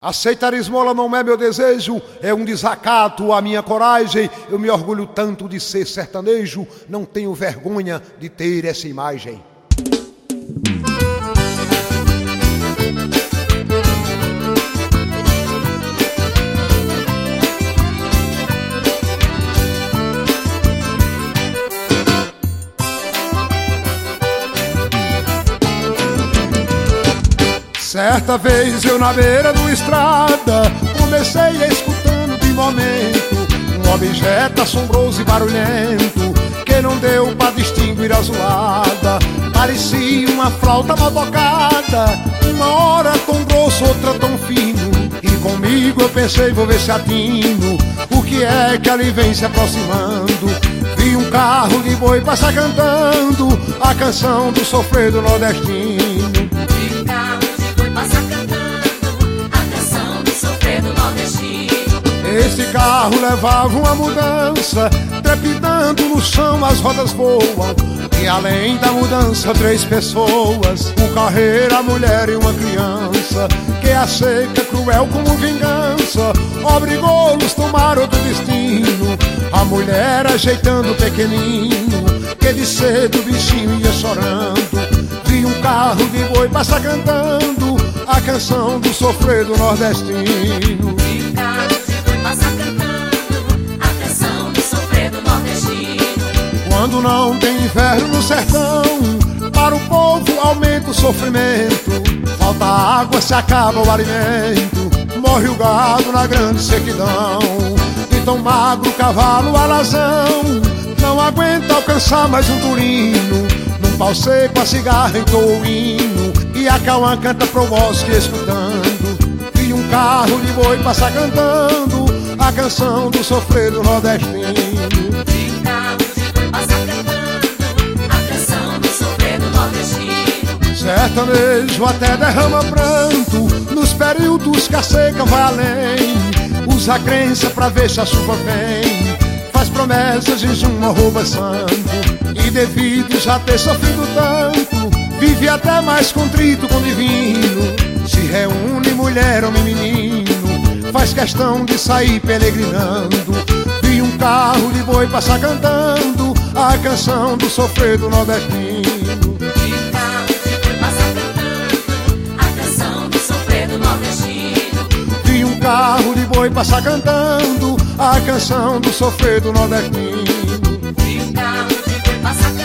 Aceitar esmola não é meu desejo, é um desacato à minha coragem. Eu me orgulho tanto de ser sertanejo, não tenho vergonha de ter essa imagem. Certa vez eu na beira do estrada comecei a escutando de momento um objeto assombroso e barulhento que não deu pra distinguir a zoada. Parecia uma flauta mal tocada, uma hora tão grosso, outra tão fino. E comigo eu pensei, vou ver se atino o que é que ali vem se aproximando. Vi um carro de boi passar cantando a canção do sofrer do nordestino. Esse carro levava uma mudança, trepidando no chão as rodas voam. E além da mudança, 3 pessoas, um carreiro, a mulher e uma criança, que a seca, cruel como vingança, obrigou-los a tomar outro destino. A mulher ajeitando o pequenino, que de cedo o bichinho ia chorando. Vi um carro de boi passar cantando a canção do sofrer do nordestino. Quando não tem inverno no sertão, para o povo aumenta o sofrimento. Falta água, se acaba o alimento, morre o gado na grande sequidão. E tão magro o cavalo alazão não aguenta alcançar mais um turino. Num pau seco a cigarra entoa o hino e a cauã canta pro bosque escutando. Vi um carro de boi passar cantando a canção do sofrer do nordestino. Sertanejo até derrama pranto nos períodos que a seca vai além. Usa a crença pra ver se a chuva vem, faz promessas, jejum, rouba santo. E devido já ter sofrido tanto, vive até mais contrito com o divino. Se reúne mulher, homem, menino, faz questão de sair peregrinando. Vi um carro de boi passar cantando a canção do sofrer do nordestino. Vi um carro de boi passar cantando a canção do sofrer do nordestino. Vi um carro de boi passar cantando